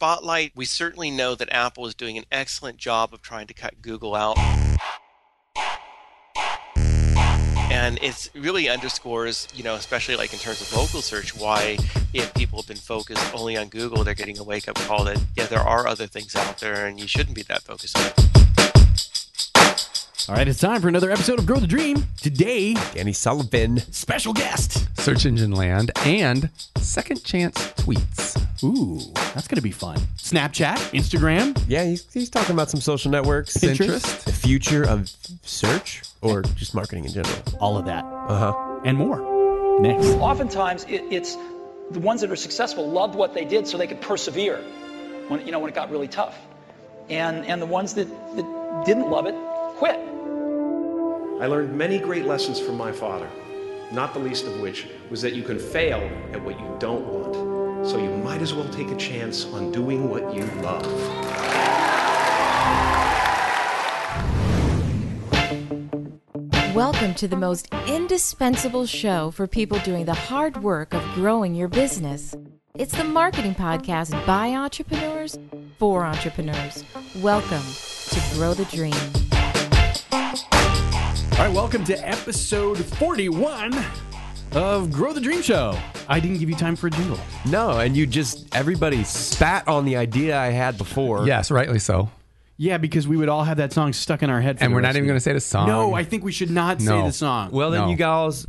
spotlight, we certainly know that Apple is doing an excellent job of trying to cut Google out. And it really underscores, especially like in terms of local search, why if people have been focused only on Google, they're getting a wake-up call that, there are other things out there and you shouldn't be that focused on it. All right, it's time for another episode of Grow the Dream. Today, Danny Sullivan, special guest, Search Engine Land, and Second Chance Tweets. Ooh, that's going to be fun. Snapchat, Instagram. Yeah, he's talking about some social networks. Pinterest. The future of search or just marketing in general. All of that. And more. Next. Oftentimes, it's the ones that are successful loved what they did so they could persevere when it got really tough. And the ones that didn't love it quit. I learned many great lessons from my father, not the least of which was that you can fail at what you don't want. So you might as well take a chance on doing what you love. Welcome to the most indispensable show for people doing the hard work of growing your business. It's the marketing podcast by entrepreneurs for entrepreneurs. Welcome to Grow the Dream. All right, welcome to episode 41 of Grow the Dream Show. I didn't give you time for a jingle. No, and everybody spat on the idea I had before. Yes, rightly so. Yeah, because we would all have that song stuck in our head. And we're not even going to say the song. No, I think we should not say the song. Well, then No. you gals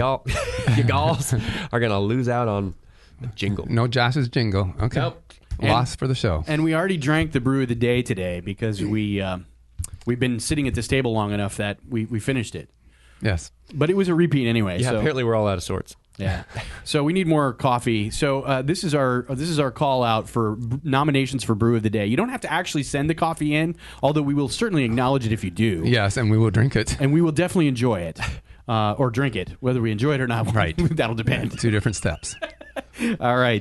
are going to lose out on the jingle. No Josh's jingle. Okay. Nope. Loss for the show. And we already drank the brew of the day today because we've been sitting at this table long enough that we finished it. Yes. But it was a repeat anyway. Yeah, so. apparently we're all out of sorts. Yeah. So we need more coffee. So this is our call out for nominations for brew of the day. You don't have to actually send the coffee in, although we will certainly acknowledge it if you do. Yes, and we will drink it. And we will definitely enjoy it. Or drink it. Whether we enjoy it or not, Right. that'll depend. 2 different steps. All right.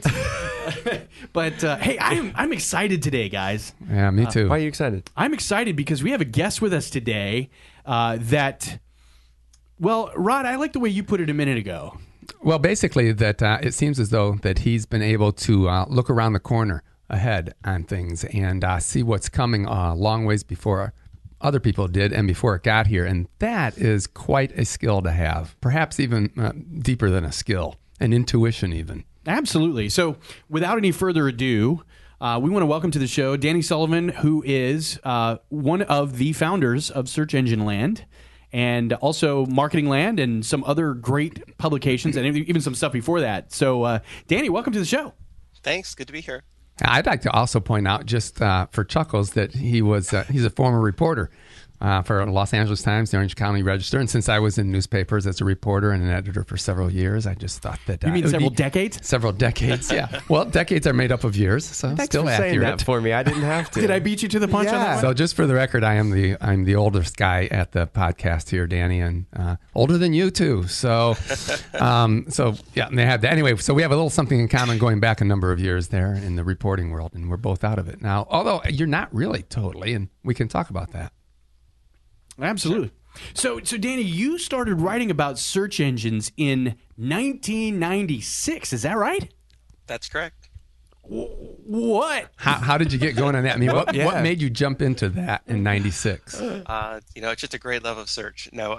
But hey, I'm excited today, guys. Yeah, me too. Why are you excited? I'm excited because we have a guest with us today that, well, Rod, I like the way you put it a minute ago. Well, basically, that it seems as though that he's been able to look around the corner ahead on things and see what's coming a long ways before other people did and before it got here. And that is quite a skill to have, perhaps even deeper than a skill, an intuition even. Absolutely. So without any further ado, we want to welcome to the show Danny Sullivan, who is one of the founders of Search Engine Land and also Marketing Land and some other great publications and even some stuff before that. So, Danny, welcome to the show. Thanks. Good to be here. I'd like to also point out, just for chuckles, that he's a former reporter for Los Angeles Times, the Orange County Register, and since I was in newspapers as a reporter and an editor for several years, I just thought that... You mean several decades? Several decades, yeah. Well, decades are made up of years, so Thanks still for accurate. saying that for me. I didn't have to. Did I beat you to the punch on that one? So just for the record, I'm the oldest guy at the podcast here, Danny, and older than you too. So, yeah, they have that. Anyway, so we have a little something in common going back a number of years there in the reporting world, and we're both out of it now. Although you're not really totally, and we can talk about that. Absolutely. So Danny, you started writing about search engines in 1996. Is that right? That's correct. What? How did you get going on that? I mean, what made you jump into that in 96? It's just a great love of search. No,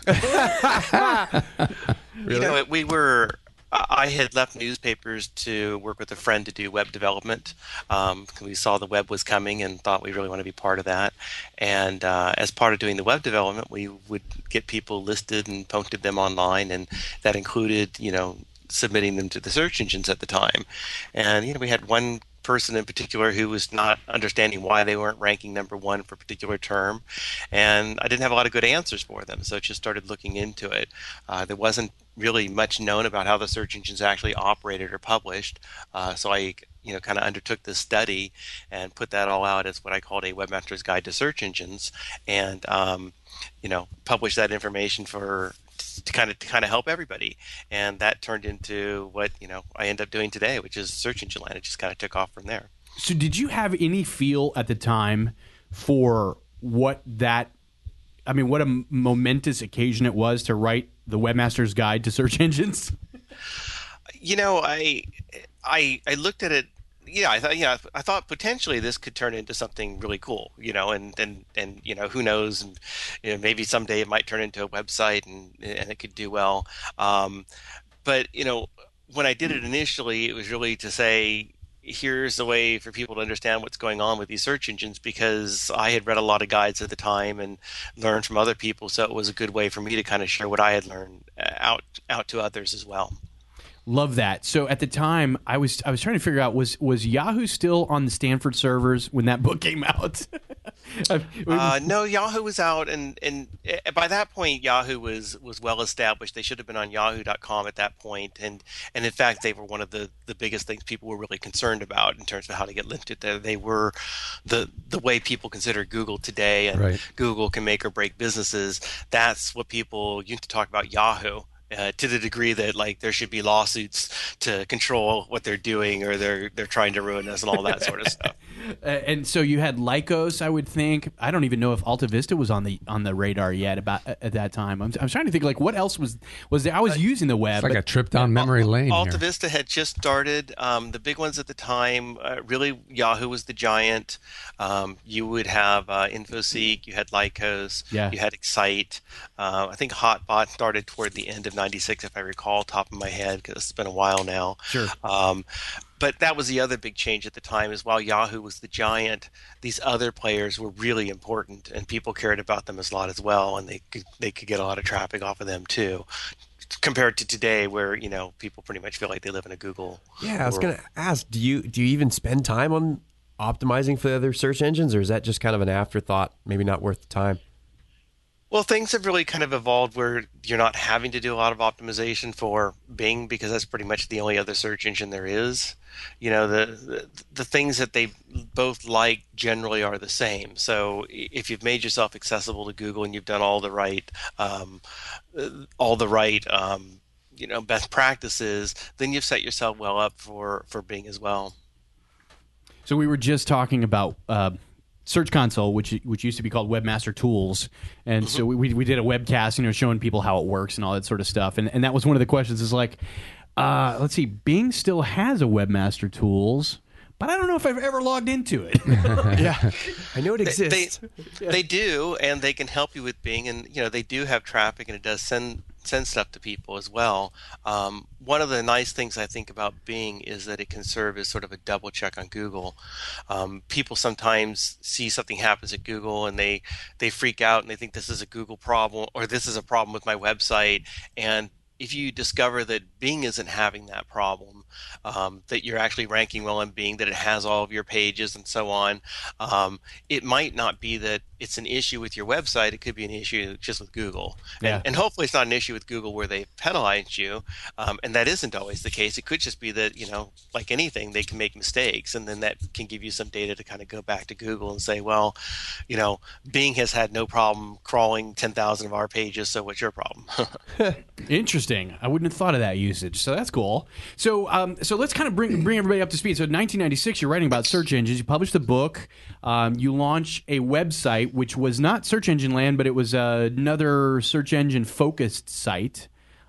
Really? I had left newspapers to work with a friend to do web development. We saw the web was coming and thought we really want to be part of that. And as part of doing the web development, we would get people listed and posted them online, and that included, submitting them to the search engines at the time. And, we had one person in particular who was not understanding why they weren't ranking number one for a particular term, and I didn't have a lot of good answers for them, so I just started looking into it. There wasn't really much known about how the search engines actually operated or published, so I kind of undertook this study and put that all out as what I called a Webmaster's Guide to Search Engines, and published that information to kind of help everybody, and that turned into what I end up doing today, which is Search Engine Land. It just kind of took off from there. So did you have any feel at the time for what a momentous occasion it was to write the Webmaster's Guide to Search Engines? I looked at it yeah, I thought potentially this could turn into something really cool, and who knows, and maybe someday it might turn into a website and it could do well. But when I did it initially, it was really to say, here's a way for people to understand what's going on with these search engines, because I had read a lot of guides at the time and learned from other people, so it was a good way for me to kind of share what I had learned out to others as well. Love that. So at the time, I was trying to figure out, was Yahoo still on the Stanford servers when that book came out? No, Yahoo was out, and by that point, Yahoo was well established. They should have been on Yahoo.com at that point, and in fact, they were one of the biggest things people were really concerned about in terms of how to get linked there. They were the way people consider Google today, and Right. Google can make or break businesses. That's what people used to talk about Yahoo. To the degree that like there should be lawsuits to control what they're doing, or they're trying to ruin us and all that sort of stuff. And so you had Lycos, I would think. I don't even know if Alta Vista was on the radar yet at that time. I'm trying to think like what else was there. I was using the web. It's like a trip down memory lane Alta here. Vista had just started. The big ones at the time, really, Yahoo was the giant. You would have InfoSeek, you had Lycos, Yeah. you had Excite. I think Hotbot started toward the end of '96, if I recall, top of my head, because it's been a while now. Sure. But that was the other big change at the time, is while Yahoo was the giant, these other players were really important, and people cared about them a lot as well, and they could get a lot of traffic off of them too, compared to today, where people pretty much feel like they live in a Google. Yeah, I was world. going to ask, do you even spend time on optimizing for the other search engines, or is that just kind of an afterthought, maybe not worth the time? Well, things have really kind of evolved where you're not having to do a lot of optimization for Bing, because that's pretty much the only other search engine there is. The things that they both like generally are the same. So if you've made yourself accessible to Google and you've done all the right best practices, then you've set yourself well up for Bing as well. So we were just talking about Search Console, which used to be called Webmaster Tools, and so we did a webcast, showing people how it works and all that sort of stuff, and that was one of the questions. Is like, let's see, Bing still has a Webmaster Tools, but I don't know if I've ever logged into it. Yeah, I know it exists. They do, and they can help you with Bing, and they do have traffic, and it does send stuff to people as well. One of the nice things I think about Bing is that it can serve as sort of a double check on Google. People sometimes see something happens at Google and they freak out and they think this is a Google problem, or this is a problem with my website. And if you discover that Bing isn't having that problem, that you're actually ranking well in Bing, that it has all of your pages and so on, it might not be that it's an issue with your website. It could be an issue just with Google. Yeah. And hopefully it's not an issue with Google where they penalize you. And that isn't always the case. It could just be that, like anything, they can make mistakes. And then that can give you some data to kind of go back to Google and say, well, Bing has had no problem crawling 10,000 of our pages. So what's your problem? Interesting. I wouldn't have thought of that usage. So that's cool. So so let's kind of bring everybody up to speed. So in 1996, you're writing about search engines. You published a book. You launch a website, which was not Search Engine Land, but it was another search engine focused site.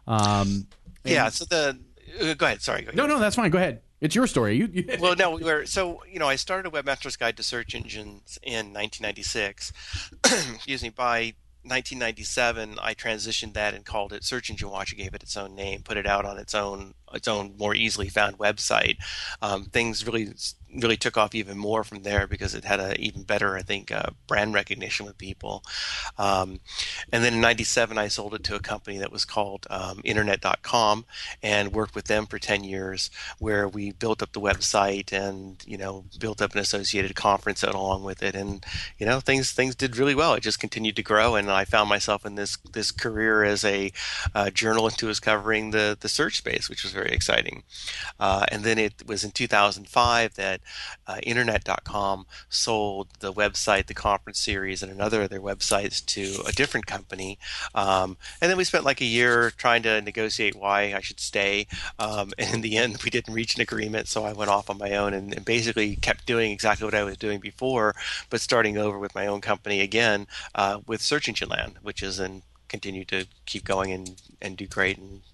Yeah. So go ahead. Sorry. Go ahead. No, that's fine. Go ahead. It's your story. Well, no, I started a Webmaster's Guide to Search Engines in 1996. Excuse me. By 1997, I transitioned that and called it Search Engine Watch. I gave it its own name, put it out on its own more easily found website. Things really took off even more from there because it had a even better, I think, brand recognition with people. And then in 97, I sold it to a company that was called Internet.com and worked with them for 10 years, where we built up the website and, built up an associated conference along with it. And, things did really well. It just continued to grow. And I found myself in this career as a journalist who was covering the search space, which was very exciting. And then it was in 2005 that Internet.com sold the website, the conference series, and another of their websites to a different company. And then we spent like a year trying to negotiate why I should stay. And in the end, we didn't reach an agreement, so I went off on my own and basically kept doing exactly what I was doing before, but starting over with my own company again with Search Engine Land, which is in continue to keep going and do great and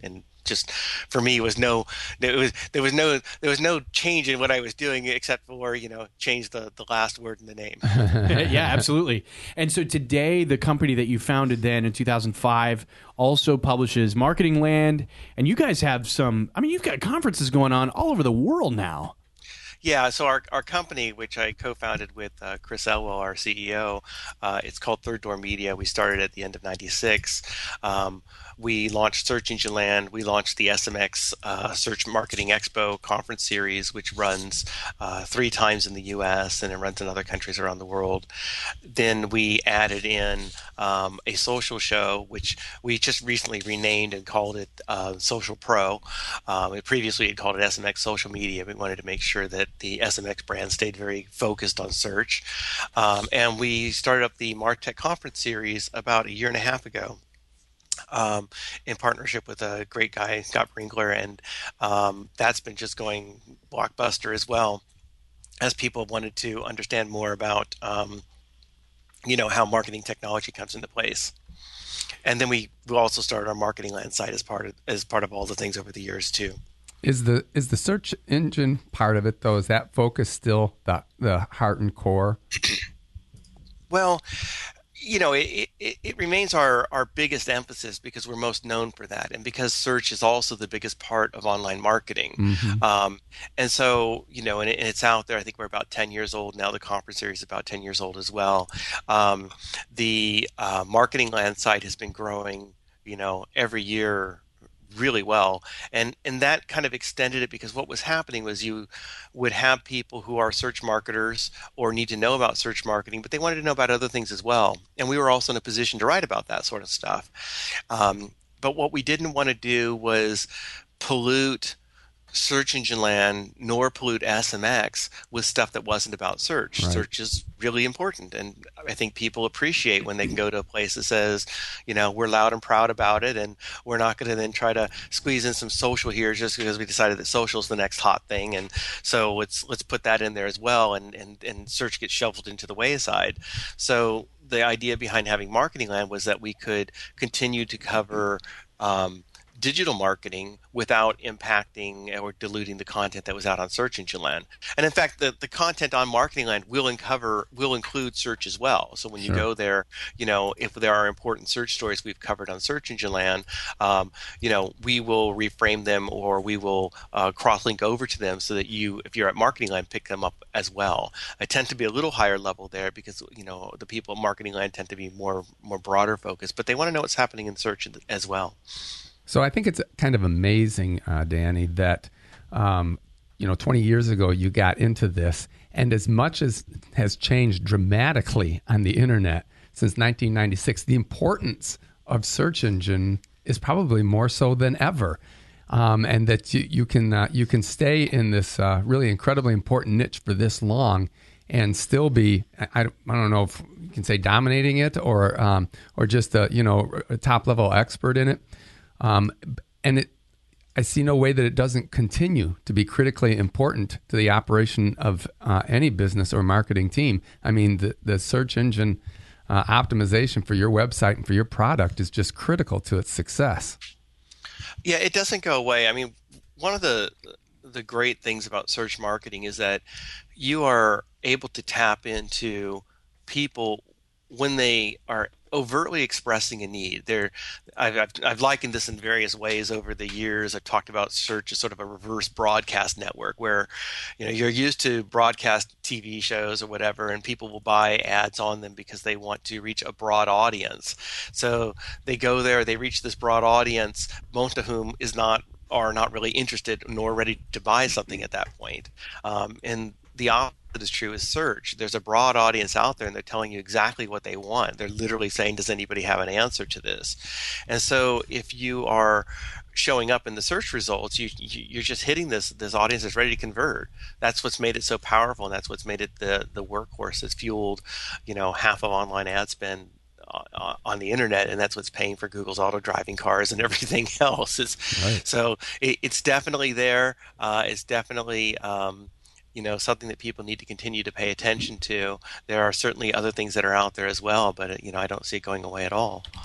just for me was there was no change in what I was doing except for change the last word in the name. Yeah, absolutely. And so today, the company that you founded then in 2005 also publishes Marketing Land, and you guys have you've got conferences going on all over the world now. Yeah, so our company, which I co-founded with Chris Elwell, our CEO, it's called Third Door Media. We started at the end of '96. We launched Search Engine Land. We launched the SMX Search Marketing Expo conference series, which runs 3 times in the U.S. and it runs in other countries around the world. Then we added in a social show, which we just recently renamed and called it Social Pro. Previously, it called it SMX Social Media. We wanted to make sure that the SMX brand stayed very focused on search. And we started up the MarTech Conference Series about a year and a half ago. In partnership with a great guy, Scott Brinkler, and that's been just going blockbuster as well, as people wanted to understand more about, how marketing technology comes into place. And then we also started our Marketing Land site as part of all the things over the years too. Is the search engine part of it though? Is that focus still the heart and core? Well, it remains our biggest emphasis because we're most known for that, and because search is also the biggest part of online marketing. Mm-hmm. And so, and it's out there. I think we're about 10 years old now. The conference series is about 10 years old as well. The Marketing Land site has been growing, every year really well, and that kind of extended it, because what was happening was you would have people who are search marketers or need to know about search marketing, but they wanted to know about other things as well, and we were also in a position to write about that sort of stuff. But what we didn't want to do was pollute Search Engine Land nor pollute SMX with stuff that wasn't about search. Right. Search is really important, and I think people appreciate when they can go to a place that says, we're loud and proud about it, and we're not going to then try to squeeze in some social here just because we decided that social is the next hot thing, and so let's put that in there as well, and search gets shuffled into the wayside. So the idea behind having Marketing Land was that we could continue to cover digital marketing without impacting or diluting the content that was out on Search Engine Land. And in fact, the content on Marketing Land will include search as well. So when you go there, if there are important search stories we've covered on Search Engine Land, we will reframe them, or we will cross-link over to them so that if you're at Marketing Land, pick them up as well. I tend to be a little higher level there because, the people at Marketing Land tend to be more broader focused, but they want to know what's happening in search as well. So I think it's kind of amazing, Danny, that 20 years ago you got into this, and as much as has changed dramatically on the internet since 1996, the importance of search engine is probably more so than ever, and that you can stay in this really incredibly important niche for this long and still be, I don't know if you can say dominating it or just a top level expert in it. I see no way that it doesn't continue to be critically important to the operation of any business or marketing team. I mean, the search engine optimization for your website and for your product is just critical to its success. Yeah, it doesn't go away. I mean, one of the great things about search marketing is that you are able to tap into people when they are overtly expressing a need. I've likened this in various ways over the years. I've talked about search as sort of a reverse broadcast network where, you're used to broadcast TV shows or whatever, and people will buy ads on them because they want to reach a broad audience. So they go there, they reach this broad audience, most of whom are not really interested nor ready to buy something at that point. And the opposite is true is search. There's a broad audience out there, and they're telling you exactly what they want. They're literally saying, does anybody have an answer to this? And so if you are showing up in the search results, you're just hitting this audience that's ready to convert. That's what's made it so powerful, and that's what's made it the workhorse that's fueled, half of online ad spend on the internet, and that's what's paying for Google's auto-driving cars and everything else. So it's definitely there. It's definitely something that people need to continue to pay attention to. There are certainly other things that are out there as well, but I don't see it going away at all.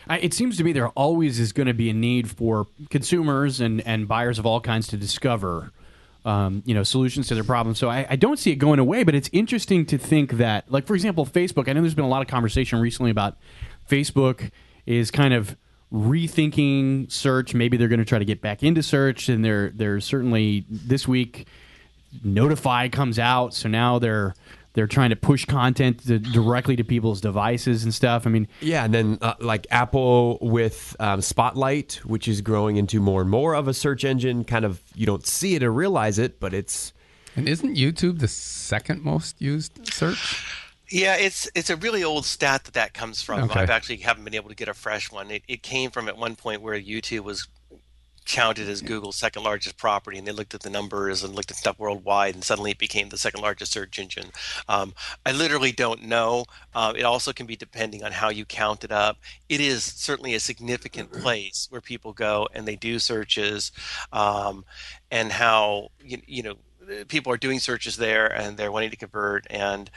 It seems to me there always is going to be a need for consumers and buyers of all kinds to discover solutions to their problems. So I don't see it going away, but it's interesting to think that, like, for example, Facebook, I know there's been a lot of conversation recently about Facebook is kind of rethinking search. Maybe they're going to try to get back into search, and they're certainly this week Notify comes out, so now they're trying to push content directly to people's devices and stuff. I mean, yeah, and then like Apple with Spotlight, which is growing into more and more of a search engine. Kind of, you don't see it or realize it, but it's. And isn't YouTube the second most used search? Yeah, it's a really old stat that comes from. Okay. I've actually haven't been able to get a fresh one. It came from at one point where YouTube was counted as Google's second largest property, and they looked at the numbers and looked at stuff worldwide, and suddenly it became the second largest search engine. I literally don't know. It also can be depending on how you count it up. It is certainly a significant place where people go and they do searches, and how people are doing searches there and they're wanting to convert, and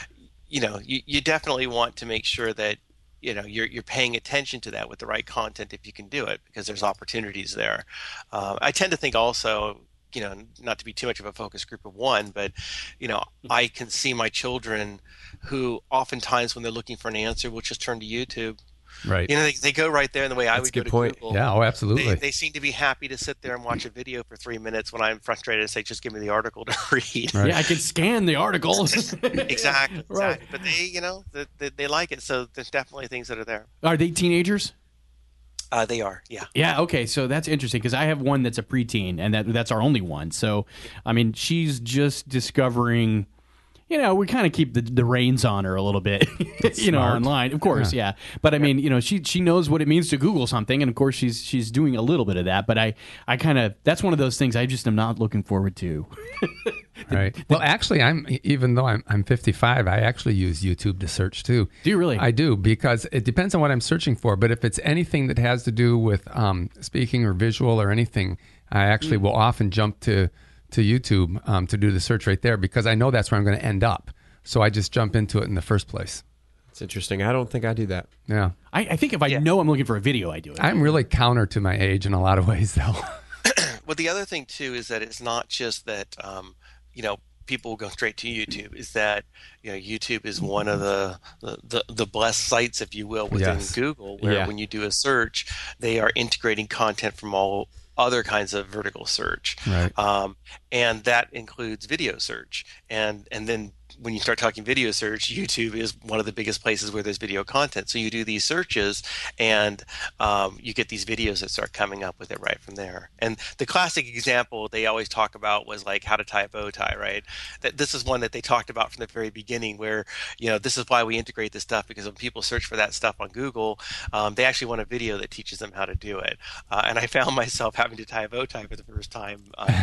you definitely want to make sure that you're paying attention to that with the right content if you can do it, because there's opportunities there. I tend to think also, not to be too much of a focus group of one, but I can see my children who oftentimes when they're looking for an answer will just turn to YouTube. Right. They go right there in the way I would go to Google. Yeah, absolutely. They seem to be happy to sit there and watch a video for 3 minutes when I'm frustrated and say, just give me the article to read. Right. Yeah, I can scan the article. Exactly. Right. But they like it, so there's definitely things that are there. Are they teenagers? They are, yeah. Yeah, okay, so that's interesting because I have one that's a preteen, and that's our only one. So, I mean, she's just discovering, we kind of keep the reins on her a little bit, online. Of course, yeah. But I mean, she knows what it means to Google something, and of course she's doing a little bit of that. But I kind of, that's one of those things I just am not looking forward to. Right. Well, actually, even though I'm 55, I actually use YouTube to search too. Do you really? I do, because it depends on what I'm searching for. But if it's anything that has to do with speaking or visual or anything, I actually will often jump to YouTube to do the search right there, because I know that's where I'm going to end up. So I just jump into it in the first place. It's interesting. I don't think I do that. Yeah. I think if I know I'm looking for a video, I do it. I'm really counter to my age in a lot of ways, though. Well, the other thing, too, is that it's not just that, people will go straight to YouTube. Is that, YouTube is one of the blessed sites, if you will, within Google, where when you do a search, they are integrating content from all other kinds of vertical search. Right. And that includes video search. And then when you start talking video search, YouTube is one of the biggest places where there's video content. So you do these searches, and you get these videos that start coming up with it right from there. And the classic example they always talk about was like how to tie a bow tie, right? That this is one that they talked about from the very beginning, where this is why we integrate this stuff, because when people search for that stuff on Google, they actually want a video that teaches them how to do it. And I found myself having to tie a bow tie for the first time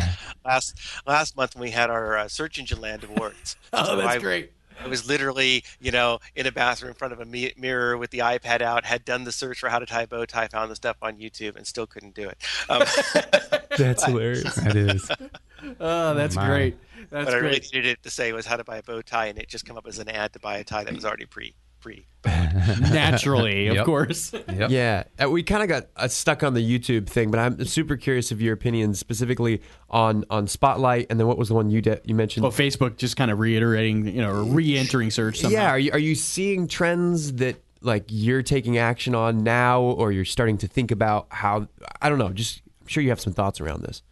last month when we had our Search Engine Land Awards. Oh, that's great. I was literally, in a bathroom in front of a mirror with the iPad out, had done the search for how to tie a bow tie, found the stuff on YouTube, and still couldn't do it. That's hilarious. That is. Oh, that's great. That's what I really great. needed it to say was how to buy a bow tie, and it just come up as an ad to buy a tie that was already pre. Naturally, of Yep. course. Yep. Yeah, we kind of got stuck on the YouTube thing, but I'm super curious of your opinion specifically on Spotlight, and then what was the one you mentioned? Well, Facebook just kind of reiterating, or re-entering search somehow. Yeah, are you seeing trends that like you're taking action on now, or you're starting to think about how? I don't know. Just I'm sure you have some thoughts around this.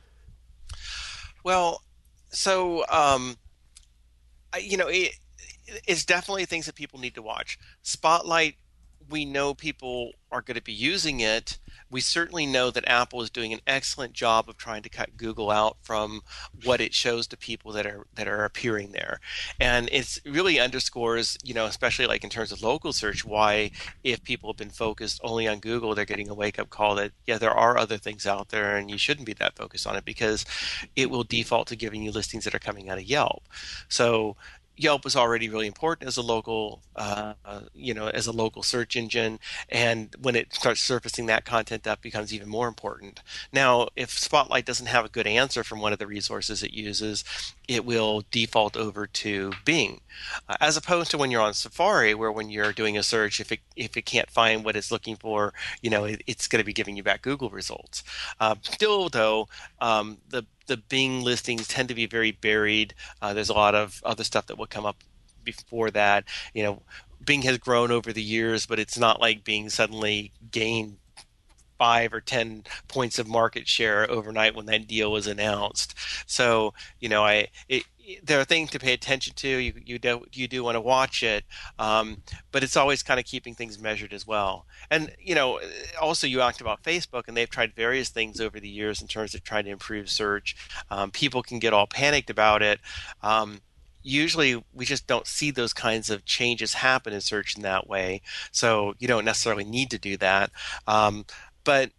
Well, so it's definitely things that people need to watch. Spotlight, we know people are going to be using it. We certainly know that Apple is doing an excellent job of trying to cut Google out from what it shows to people that are appearing there. And it's really underscores, especially like in terms of local search, why if people have been focused only on Google, they're getting a wake-up call that, there are other things out there and you shouldn't be that focused on it, because it will default to giving you listings that are coming out of Yelp. So Yelp was already really important as a local, as a local search engine, and when it starts surfacing that content, that becomes even more important. Now, if Spotlight doesn't have a good answer from one of the resources it uses, it will default over to Bing, as opposed to when you're on Safari, where when you're doing a search, if it can't find what it's looking for, it's going to be giving you back Google results. Still, though, the Bing listings tend to be very buried. There's a lot of other stuff that will come up before that. Bing has grown over the years, but it's not like Bing suddenly gained 5 or 10 points of market share overnight when that deal was announced. So, there are things to pay attention to. You do want to watch it, but it's always kind of keeping things measured as well. And also you asked about Facebook, and they've tried various things over the years in terms of trying to improve search. People can get all panicked about it. Usually we just don't see those kinds of changes happen in search in that way, so you don't necessarily need to do that. But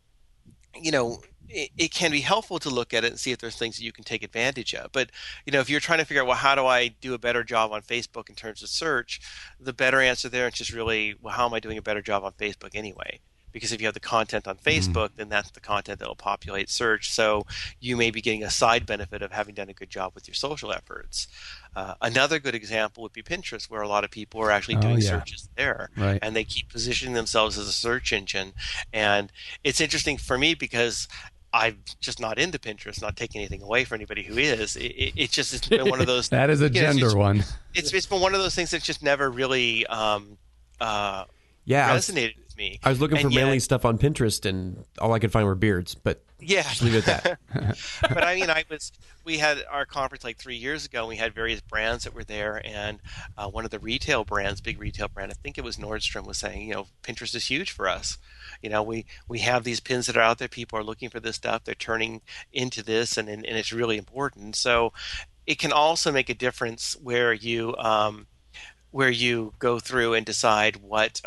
it can be helpful to look at it and see if there's things that you can take advantage of. But, if you're trying to figure out, well, how do I do a better job on Facebook in terms of search, the better answer there is just really, well, how am I doing a better job on Facebook anyway? Because if you have the content on Facebook, then that's the content that will populate search. So you may be getting a side benefit of having done a good job with your social efforts. Another good example would be Pinterest, where a lot of people are actually doing searches there. Right. And they keep positioning themselves as a search engine. And it's interesting for me because I'm just not into Pinterest, not taking anything away from anybody who is. It's been one of those. That is a gender one. It's been one of those things that's just never really resonated with me. I was looking for manly stuff on Pinterest, and all I could find were beards. But just leave it at that. But we had our conference like 3 years ago, and we had various brands that were there, and one of the retail brands, big retail brand, I think it was Nordstrom, was saying, Pinterest is huge for us. We have these pins that are out there. People are looking for this stuff. They're turning into this, and it's really important. So it can also make a difference where you go through and decide what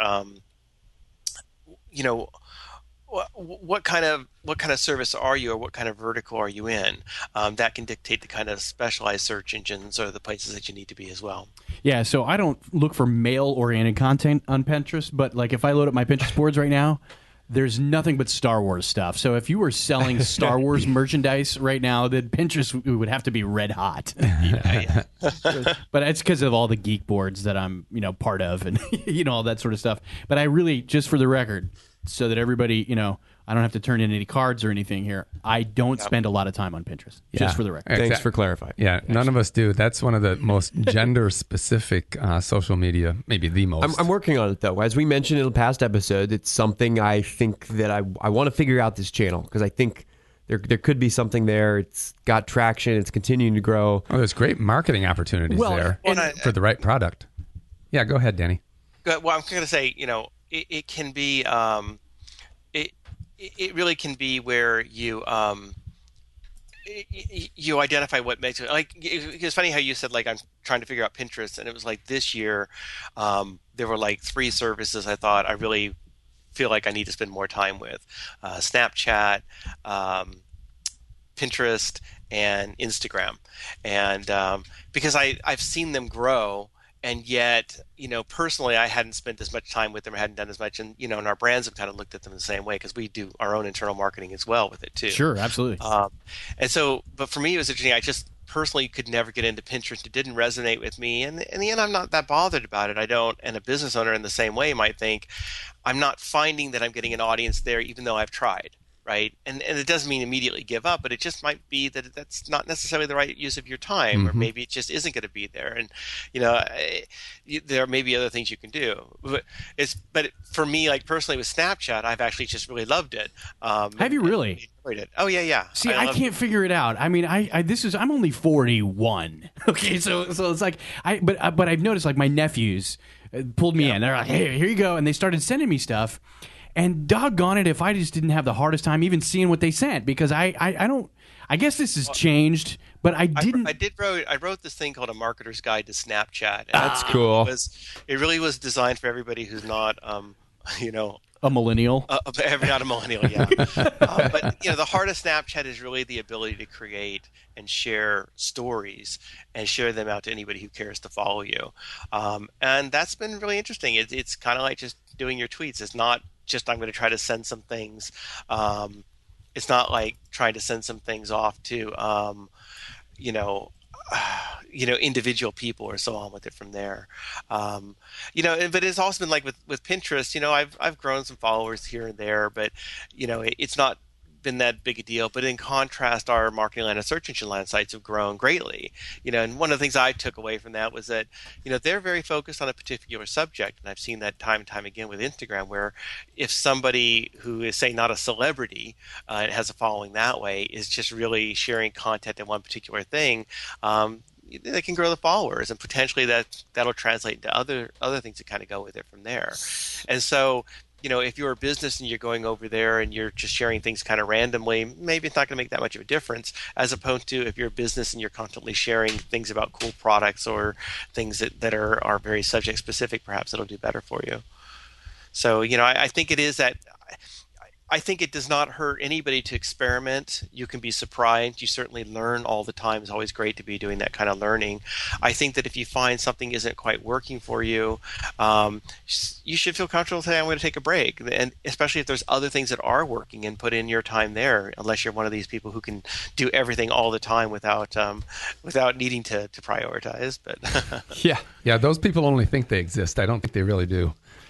what kind of service are you, or what kind of vertical are you in? That can dictate the kind of specialized search engines or the places that you need to be as well. Yeah, so I don't look for male-oriented content on Pinterest, but like if I load up my Pinterest boards right now, there's nothing but Star Wars stuff. So if you were selling Star Wars merchandise right now, then Pinterest would have to be red hot. But it's because of all the geek boards that I'm, part of, and all that sort of stuff. But I really, just for the record, so that everybody, I don't have to turn in any cards or anything here, I don't spend a lot of time on Pinterest, just for the record. Thanks for clarifying. Yeah, none of us do. That's one of the most gender-specific social media, maybe the most. I'm working on it, though. As we mentioned in the past episode, it's something I think that I want to figure out this channel, because I think there could be something there. It's got traction. It's continuing to grow. Oh, there's great marketing opportunities there for the right product. Yeah, go ahead, Danny. Well, I'm going to say, it can be it really can be where you you identify what makes it. Like, it's funny how you said, like, I'm trying to figure out Pinterest, and it was like this year there were like 3 services I thought I really feel like I need to spend more time with: Snapchat, Pinterest, and Instagram. And because I've seen them grow, and yet, personally, I hadn't spent as much time with them, or hadn't done as much. And, and our brands have kind of looked at them the same way, because we do our own internal marketing as well with it too. Sure, absolutely. And so, but for me, it was interesting. I just personally could never get into Pinterest. It didn't resonate with me. And in the end, I'm not that bothered about it. I don't. And a business owner in the same way might think, I'm not finding that I'm getting an audience there, even though I've tried. Right. And it doesn't mean immediately give up, but it just might be that that's not necessarily the right use of your time, or maybe it just isn't going to be there. And, there may be other things you can do. But for me, like personally with Snapchat, I've actually just really loved it. Have you really? Enjoyed it. Oh, yeah. See, I can't figure it out. I mean, I'm only 41. Okay. So it's like, but I've noticed, like, my nephews pulled me in. They're like, hey, here you go. And they started sending me stuff. And doggone it, if I just didn't have the hardest time even seeing what they sent, because I don't. I guess this has changed, but I didn't. I wrote this thing called A Marketer's Guide to Snapchat. And That's cool. It really was designed for everybody who's not A millennial. Not a millennial, yeah. But the heart of Snapchat is really the ability to create and share stories and share them out to anybody who cares to follow you. And that's been really interesting. It's kind of like just doing your tweets. It's not just I'm going to try to send some things. It's not like trying to send some things off to individual people or so on with it from there. But it's also been like with Pinterest, I've grown some followers here and there, but it's not been that big a deal. But in contrast, our Marketing Land and Search Engine Land sites have grown greatly. And one of the things I took away from that was that, they're very focused on a particular subject. And I've seen that time and time again with Instagram, where if somebody who is, say, not a celebrity and has a following that way is just really sharing content in one particular thing, they can grow the followers, and potentially that'll translate into other things that kind of go with it from there. And so, if you're a business and you're going over there and you're just sharing things kind of randomly, maybe it's not going to make that much of a difference, as opposed to if you're a business and you're constantly sharing things about cool products or things that are very subject specific, perhaps it'll do better for you. So, I think it is that. I think it does not hurt anybody to experiment. You can be surprised. You certainly learn all the time. It's always great to be doing that kind of learning. I think that if you find something isn't quite working for you, you should feel comfortable saying, I'm going to take a break. And especially if there's other things that are working, and put in your time there, unless you're one of these people who can do everything all the time without needing to prioritize. But Yeah, those people only think they exist. I don't think they really do.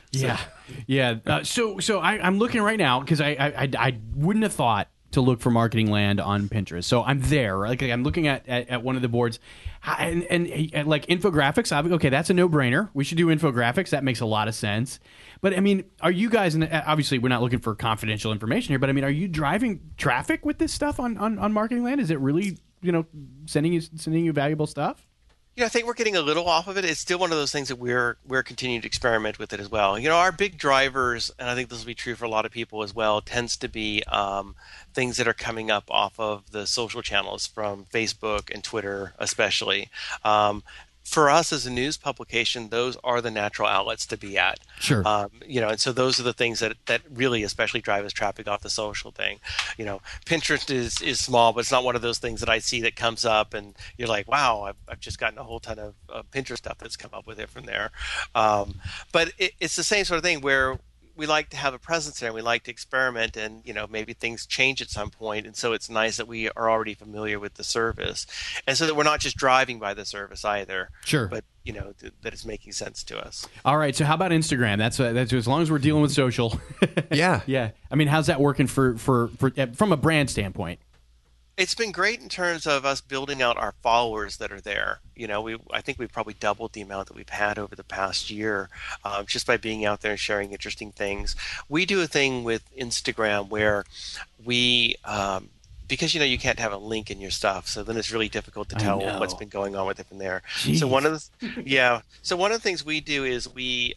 Yeah. So I'm looking right now because I wouldn't have thought to look for Marketing Land on Pinterest. So I'm there. Like I'm looking at one of the boards, and like infographics. Okay, that's a no-brainer. We should do infographics. That makes a lot of sense. But I mean, are you guys? And obviously, we're not looking for confidential information here. But I mean, are you driving traffic with this stuff on Marketing Land? Is it really sending you valuable stuff? I think we're getting a little off of it. It's still one of those things that we're continuing to experiment with it as well. Our big drivers, and I think this will be true for a lot of people as well, tends to be things that are coming up off of the social channels from Facebook and Twitter especially. For us as a news publication, those are the natural outlets to be at. Sure. And so those are the things that really especially drive us traffic off the social thing. Pinterest is small, but it's not one of those things that I see that comes up and you're like, wow, I've just gotten a whole ton of Pinterest stuff that's come up with it from there. But it's the same sort of thing where we like to have a presence there and we like to experiment, and maybe things change at some point, and so it's nice that we are already familiar with the service, and so that we're not just driving by the service either. Sure. But that it's making sense to us. All right, so how about Instagram? That's as long as we're dealing with social. Yeah. I mean, how's that working for from a brand standpoint? It's been great in terms of us building out our followers that are there. I think we've probably doubled the amount that we've had over the past year, just by being out there and sharing interesting things. We do a thing with Instagram where we, because you can't have a link in your stuff, so then it's really difficult to tell what's been going on with it from there. Jeez. So one of the things we do is we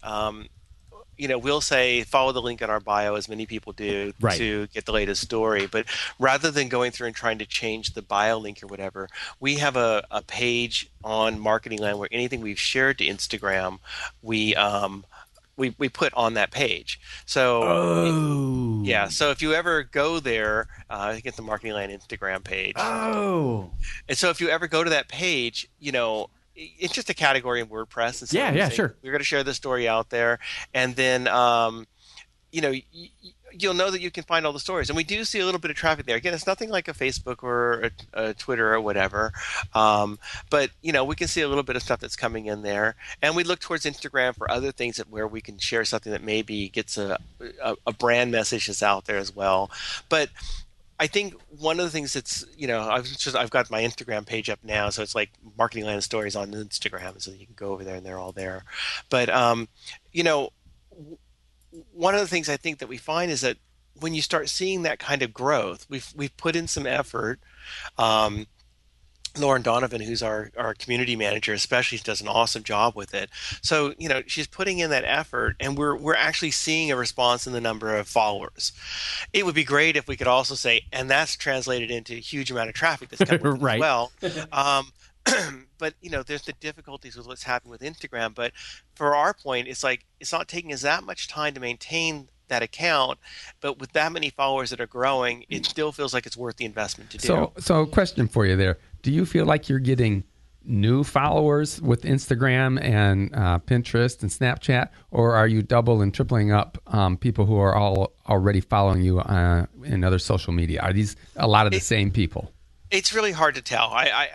we'll say follow the link in our bio, as many people do, right, to get the latest story. But rather than going through and trying to change the bio link or whatever, we have a page on Marketing Land where anything we've shared to Instagram, we put on that page. So so if you ever go there, I think it's the Marketing Land Instagram page. And so if you ever go to that page, it's just a category in WordPress. And so sure. We're going to share the story out there, and then you'll know that you can find all the stories. And we do see a little bit of traffic there. Again, it's nothing like a Facebook or a Twitter or whatever, but we can see a little bit of stuff that's coming in there. And we look towards Instagram for other things where we can share something that maybe gets a brand message that's out there as well. But I think one of the things that's, I've got my Instagram page up now, so it's like Marketing Land stories on Instagram, so you can go over there and they're all there. But, one of the things I think that we find is that when you start seeing that kind of growth, we've put in some effort. Lauren Donovan, who's our community manager, especially, does an awesome job with it. So, she's putting in that effort, and we're actually seeing a response in the number of followers. It would be great if we could also say, and that's translated into a huge amount of traffic that's coming right. as well. but there's the difficulties with what's happening with Instagram. But for our point, it's like it's not taking us that much time to maintain that account, but with that many followers that are growing, it still feels like it's worth the investment to do. So question for you there. Do you feel like you're getting new followers with Instagram and Pinterest and Snapchat, or are you double and tripling up people who are all already following you in other social media? Are these a lot of the same people? It's really hard to tell.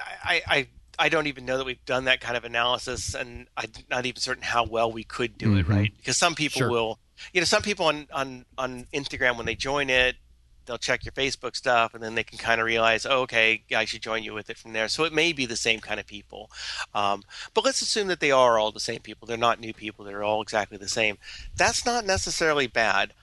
I don't even know that we've done that kind of analysis, and I'm not even certain how well we could do it, right? Because some people will, some people on Instagram, when they join it, they'll check your Facebook stuff, and then they can kind of realize, oh, okay, I should join you with it from there. So it may be the same kind of people. But let's assume that they are all the same people. They're not new people. They're all exactly the same. That's not necessarily bad.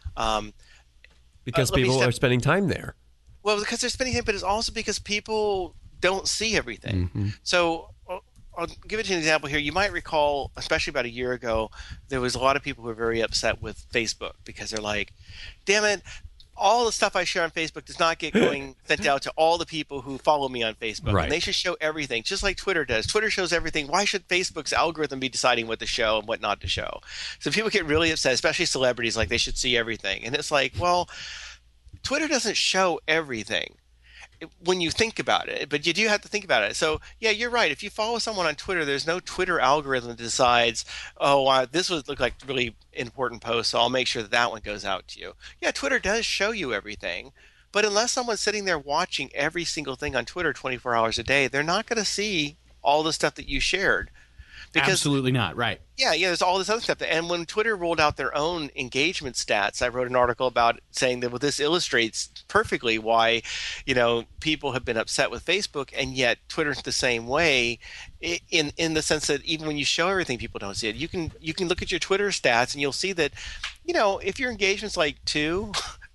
Because people are spending time there. Well, because they're spending time, but it's also because people don't see everything. Mm-hmm. So I'll give it to you an example here. You might recall, especially about a year ago, there was a lot of people who were very upset with Facebook because they're like, damn it, all the stuff I share on Facebook does not get sent out to all the people who follow me on Facebook. Right. And they should show everything, just like Twitter does. Twitter shows everything. Why should Facebook's algorithm be deciding what to show and what not to show? So people get really upset, especially celebrities, like they should see everything. And it's like, well, Twitter doesn't show everything when you think about it, but you do have to think about it. So yeah, you're right. If you follow someone on Twitter, there's no Twitter algorithm that decides, oh, this would look like a really important post, so I'll make sure that one goes out to you. Yeah, Twitter does show you everything, but unless someone's sitting there watching every single thing on Twitter 24 hours a day, they're not going to see all the stuff that you shared. Because, absolutely not. Right. Yeah, there's all this other stuff. And when Twitter rolled out their own engagement stats, I wrote an article about it saying that, well, this illustrates perfectly why, people have been upset with Facebook, and yet Twitter's the same way in the sense that even when you show everything, people don't see it. You can look at your Twitter stats and you'll see that, if your engagement's like 2%,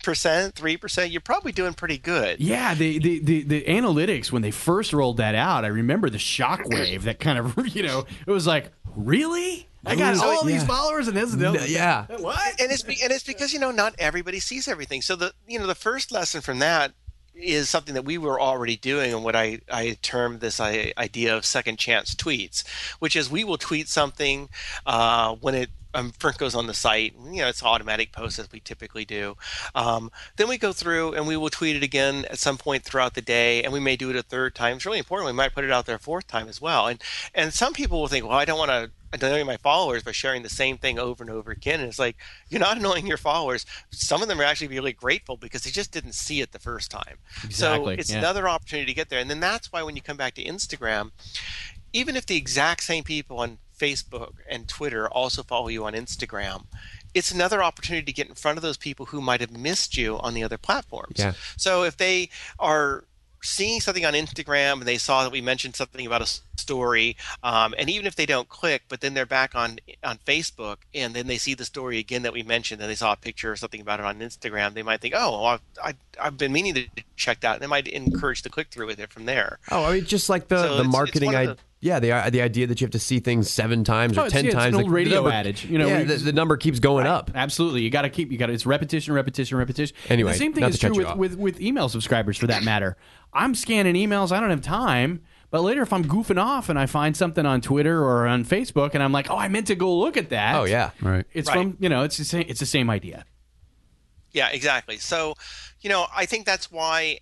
3%, you're probably doing pretty good. Yeah, the analytics, when they first rolled that out, I remember the shockwave that kind of, it was like, really? I got all these followers and this and that. Yeah. What? And it's because, not everybody sees everything. So the first lesson from that is something that we were already doing, and what I termed this idea of second chance tweets, which is we will tweet something when it first goes on the site. It's automatic posts as we typically do. Then we go through and we will tweet it again at some point throughout the day, and we may do it a third time. It's really important. We might put it out there a fourth time as well. And some people will think, well, I don't want to annoy my followers by sharing the same thing over and over again. And it's like, you're not annoying your followers. Some of them are actually really grateful because they just didn't see it the first time. Exactly. So it's another opportunity to get there. And then that's why when you come back to Instagram, even if the exact same people on Facebook and Twitter also follow you on Instagram, it's another opportunity to get in front of those people who might have missed you on the other platforms. Yeah. So if they are seeing something on Instagram and they saw that we mentioned something about a story, and even if they don't click, but then they're back on Facebook and then they see the story again that we mentioned and they saw a picture or something about it on Instagram, they might think, oh, well, I've been meaning to check that, and they might encourage the click through with it from there. Oh, I mean, just like the marketing idea. Yeah, the idea that you have to see things 7 times or 10 times. It's an old radio adage. The number keeps going up. Absolutely. You got to it's repetition. Anyway, the same thing is true with email subscribers for that matter. I'm scanning emails. I don't have time. But later, if I'm goofing off and I find something on Twitter or on Facebook and I'm like, oh, I meant to go look at that. Oh, yeah. Right. It's from, it's the same idea. Yeah, exactly. So, I think that's why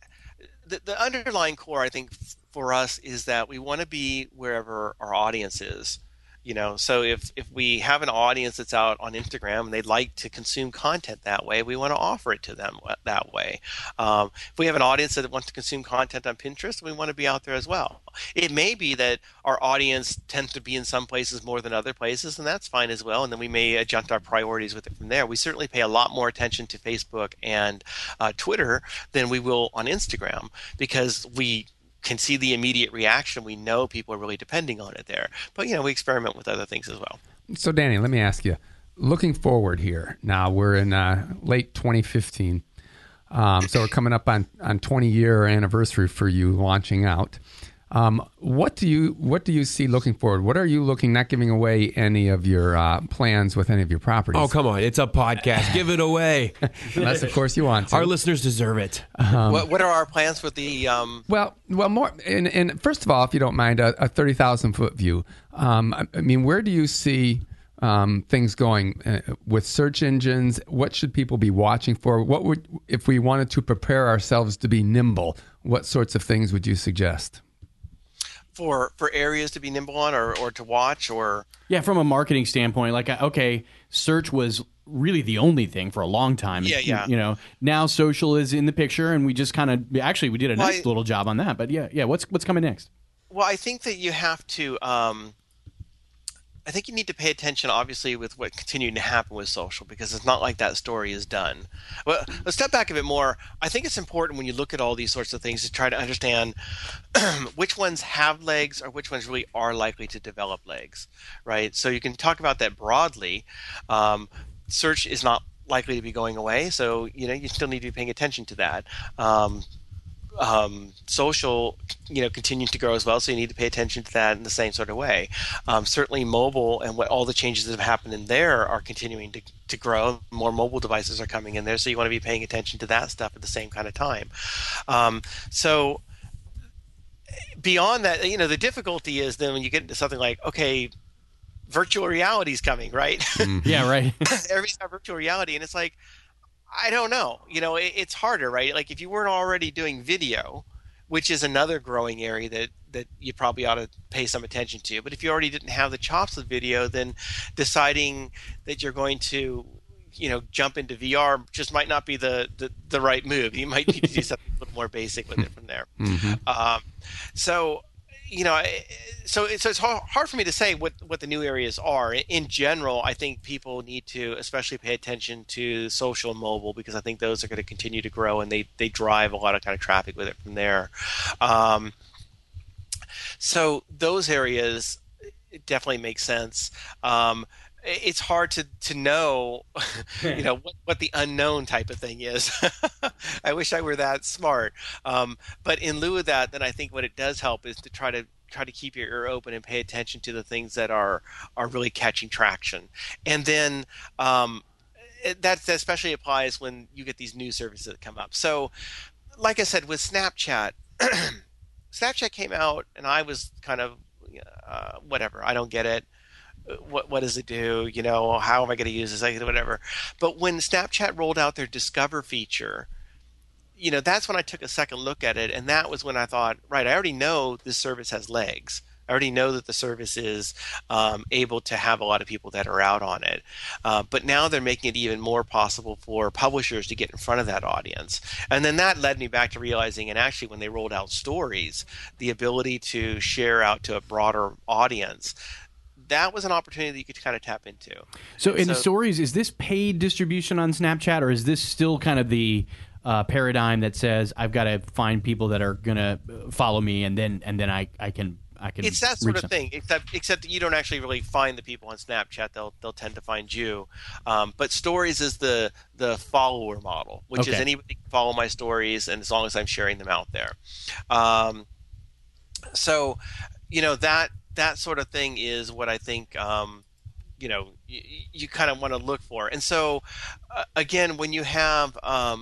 the underlying core, I think, for us is that we want to be wherever our audience is. So if we have an audience that's out on Instagram and they'd like to consume content that way, we want to offer it to them that way. If we have an audience that wants to consume content on Pinterest, we want to be out there as well. It may be that our audience tends to be in some places more than other places, and that's fine as well. And then we may adjust our priorities with it from there. We certainly pay a lot more attention to Facebook and Twitter than we will on Instagram because we can see the immediate reaction. We know people are really depending on it there. But, we experiment with other things as well. So, Danny, let me ask you, looking forward here, now we're in late 2015. So we're coming up on 20-year anniversary for you launching out. What do you see looking forward? What are you looking? Not giving away any of your plans with any of your properties. Oh, come on. It's a podcast. Give it away. Unless, of course, you want to. Our listeners deserve it. What are our plans with the? Well, more. And first of all, if you don't mind, a 30,000-foot view. I mean, where do you see things going with search engines? What should people be watching for? What would, if we wanted to prepare ourselves to be nimble, what sorts of things would you suggest? For areas to be nimble on or to watch or? Yeah, from a marketing standpoint, like, okay, search was really the only thing for a long time. Yeah. You know, now social is in the picture, and we just kind of, actually, we did a nice little job on that. But yeah, what's coming next? Well, I think that you have to, I think you need to pay attention, obviously, with what continuing to happen with social, because it's not like that story is done. Well, let's step back a bit more. I think it's important when you look at all these sorts of things to try to understand which ones have legs or which ones really are likely to develop legs, right? So you can talk about that broadly. Search is not likely to be going away, so you still need to be paying attention to that. Social, continues to grow as well, so you need to pay attention to that in the same sort of way. Certainly mobile and what all the changes that have happened in there are continuing to grow. More mobile devices are coming in there, so you want to be paying attention to that stuff at the same kind of time. So beyond that, the difficulty is then when you get into something like, okay, virtual reality is coming, right? Yeah, right. Everybody's got virtual reality, and it's like, I don't know. It's harder, right? Like if you weren't already doing video, which is another growing area that you probably ought to pay some attention to. But if you already didn't have the chops with video, then deciding that you're going to, jump into VR just might not be the right move. You might need to do something a little more basic with it from there. So it's hard for me to say what the new areas are. In general, I think people need to especially pay attention to social and mobile, because I think those are going to continue to grow, and they drive a lot of kind of traffic with it from there. So those areas definitely make sense. It's hard to know, what the unknown type of thing is. I wish I were that smart. But in lieu of that, then I think what it does help is to try to keep your ear open and pay attention to the things that are really catching traction. And then that especially applies when you get these new services that come up. So, like I said, with Snapchat, Snapchat came out, and I was kind of whatever. I don't get it. What does it do? How am I going to use this? Whatever. But when Snapchat rolled out their Discover feature, that's when I took a second look at it, and that was when I thought, right, I already know this service has legs. I already know that the service is able to have a lot of people that are out on it. But now they're making it even more possible for publishers to get in front of that audience. And then that led me back to realizing, and actually when they rolled out Stories, the ability to share out to a broader audience, that was an opportunity that you could kind of tap into. So in Stories, is this paid distribution on Snapchat, or is this still kind of the paradigm that says I've got to find people that are going to follow me, and then I can it's that sort of thing, except that you don't actually really find the people on Snapchat. They'll tend to find you. But Stories is the follower model, which is anybody can follow my stories, and as long as I'm sharing them out there. So that sort of thing is what I think you kind of want to look for. And so again, when you have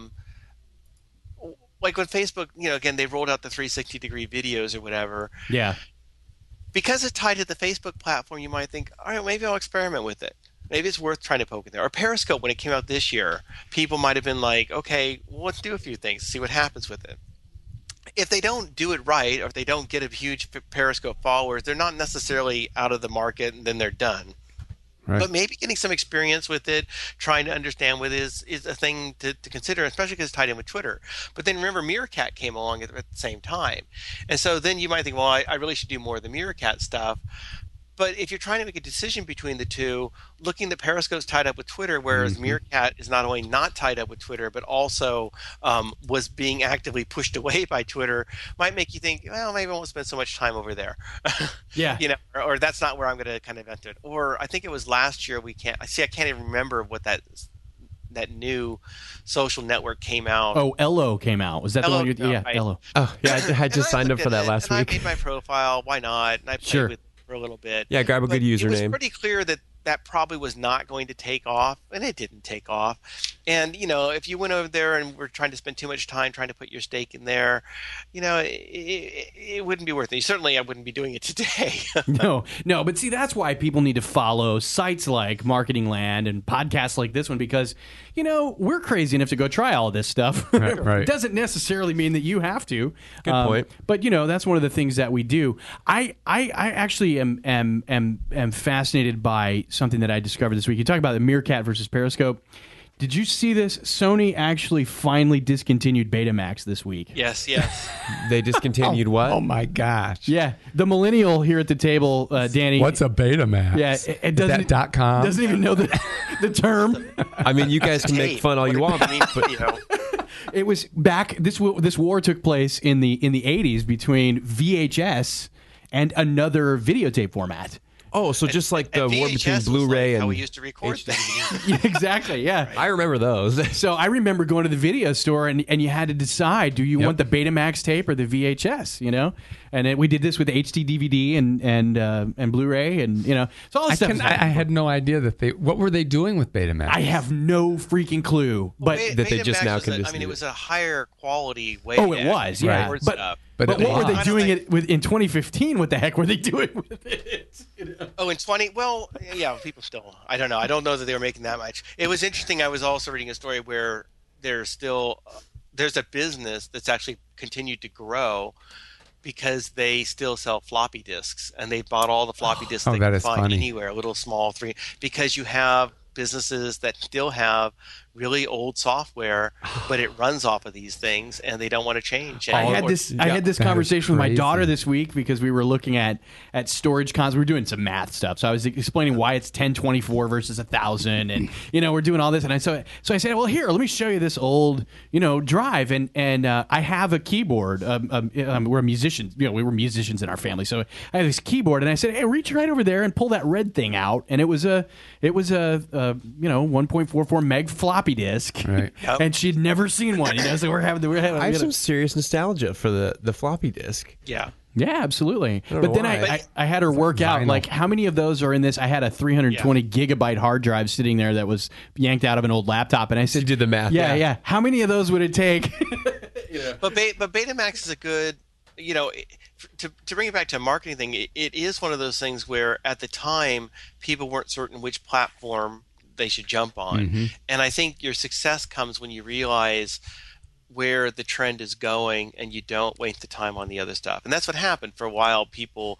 like when Facebook, again, they rolled out the 360-degree videos or whatever. Yeah. Because it's tied to the Facebook platform, you might think, all right, maybe I'll experiment with it. Maybe it's worth trying to poke in there. Or Periscope, when it came out this year, people might have been like, okay, well, let's do a few things, see what happens with it. If they don't do it right, or if they don't get a huge Periscope followers, they're not necessarily out of the market and then they're done. Right. But maybe getting some experience with it, trying to understand what it is a thing to consider, especially because it's tied in with Twitter. But then remember, Meerkat came along at the same time. And so then you might think, well, I really should do more of the Meerkat stuff. But if you're trying to make a decision between the two, looking that Periscope's tied up with Twitter, whereas Meerkat is not only not tied up with Twitter, but also was being actively pushed away by Twitter, might make you think, well, maybe I won't spend so much time over there. Yeah. Or that's not where I'm going to kind of enter it. Or I think it was last year I can't even remember what that that new social network came out. Oh, Ello came out. Was that the Ello, one? Yeah, right. Ello. Oh, yeah, I And just signed up looked for at that it, last and week. I made my profile. Why not? And I played Sure. with it for a little bit. Yeah, grab a But good It was username. pretty clear that probably was not going to take off, and it didn't take off. And if you went over there and were trying to spend too much time trying to put your stake in there, it wouldn't be worth it. Certainly, I wouldn't be doing it today. No, but see, that's why people need to follow sites like Marketing Land and podcasts like this one, because we're crazy enough to go try all this stuff. Right. It doesn't necessarily mean that you have to. Good point. But that's one of the things that we do. I actually am fascinated by something that I discovered this week. You talk about the Meerkat versus Periscope. Did you see this? Sony actually finally discontinued Betamax this week. Yes. They discontinued what? Oh my gosh. Yeah, the millennial here at the table, Danny. What's a Betamax? Yeah, it doesn't. Is that .com? Doesn't even know the term. I mean, you guys can make Tape. fun all you want, I mean, but It was back. This war took place in the 80s between VHS and another videotape format. oh, so just like the And war VHS between was Blu-ray like how and we used to record things. Yeah, exactly. Yeah. I remember those. So I remember going to the video store and you had to decide: do you want the Betamax tape or the VHS? And we did this with HD DVD and Blu-ray, and so all this stuff. I had no idea that what were they doing with Betamax? I have no freaking clue, but that they just Betamax now was can I just mean, do it was a higher quality way. oh, it was, yeah. record But stuff. but But what were they I don't doing think- it with in 2015? What the heck were they doing with it? Oh, in 20? Well, yeah, people still. I don't know. I don't know that they were making that much. It was interesting. I was also reading a story where there's a business that's actually continued to grow because they still sell floppy disks, and they bought all the floppy disks Oh, they that can is find funny. anywhere, little small because you have businesses that still have really old software, but it runs off of these things, and they don't want to change. I And- had this That is conversation with my crazy. daughter this week because we were looking at storage cons. We were doing some math stuff, so I was explaining why it's 1024 versus 1000, and we're doing all this. And so I said, well, here, let me show you this old drive, and I have a keyboard. We're musicians, we were musicians in our family, so I have this keyboard, and I said, hey, reach right over there and pull that red thing out, and it was a 1.44 meg floppy disk. Right. Yep. And she'd never seen one. So we're having I have some serious nostalgia for the floppy disk. yeah. Yeah, absolutely. don't But know then why. I had her work out Vinyl. like how many of those are in this. I had a 320 gigabyte hard drive sitting there that was yanked out of an old laptop, and I said, You did the math, Yeah, yeah. How many of those would it take? But Betamax is a good, to bring it back to a marketing thing, it is one of those things where at the time people weren't certain which platform they should jump on. Mm-hmm. And I think your success comes when you realize where the trend is going and you don't waste the time on the other stuff. And that's what happened for a while. People,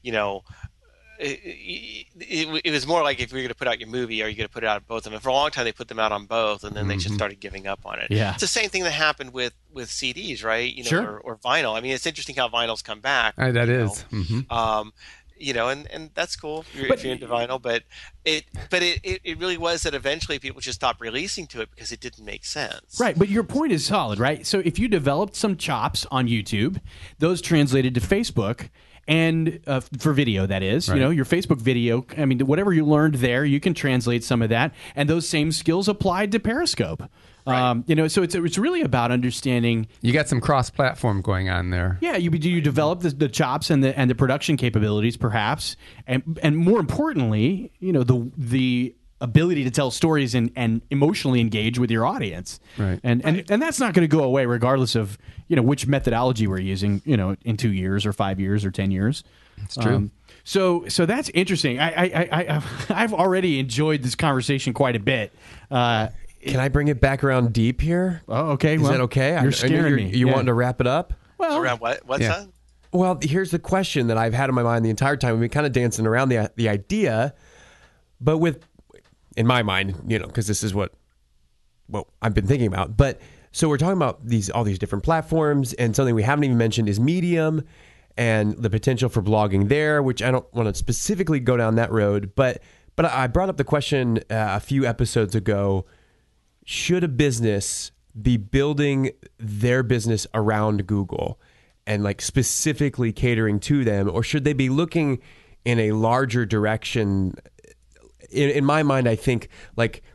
it was more like if you're going to put out your movie, are you going to put it out both of them? For a long time, they put them out on both, and then they just started giving up on it. Yeah. It's the same thing that happened with CDs, right? Sure. Or vinyl. I mean, it's interesting how vinyls come back. That is. Mhm. And that's cool if you're into vinyl, but it really was that eventually people just stopped releasing to it because it didn't make sense. Right, but your point is solid, right? So if you developed some chops on YouTube, those translated to Facebook, and for video, that is, Right. your Facebook video. I mean, whatever you learned there, you can translate some of that, and those same skills applied to Periscope. Right. So it's really about understanding. You got some cross-platform going on there. Yeah, you develop the chops and the production capabilities, perhaps, and more importantly, the ability to tell stories and emotionally engage with your audience. Right. And that's not going to go away regardless of which methodology we're using. In 2 years or 5 years or 10 years. It's true. So that's interesting. I've already enjoyed this conversation quite a bit. Can I bring it back around deep here? Oh, okay. Is well, that okay? You're I know scaring me. You Yeah. wanting to wrap it up? Well, Around what? What's Yeah. that? Well, here's the question that I've had in my mind the entire time. We've been kind of dancing around the idea, but in my mind, because this is what I've been thinking about. But so we're talking about all these different platforms, and something we haven't even mentioned is Medium and the potential for blogging there, which I don't want to specifically go down that road. But I brought up the question a few episodes ago. Should a business be building their business around Google and like specifically catering to them, or should they be looking in a larger direction? In my mind, I think like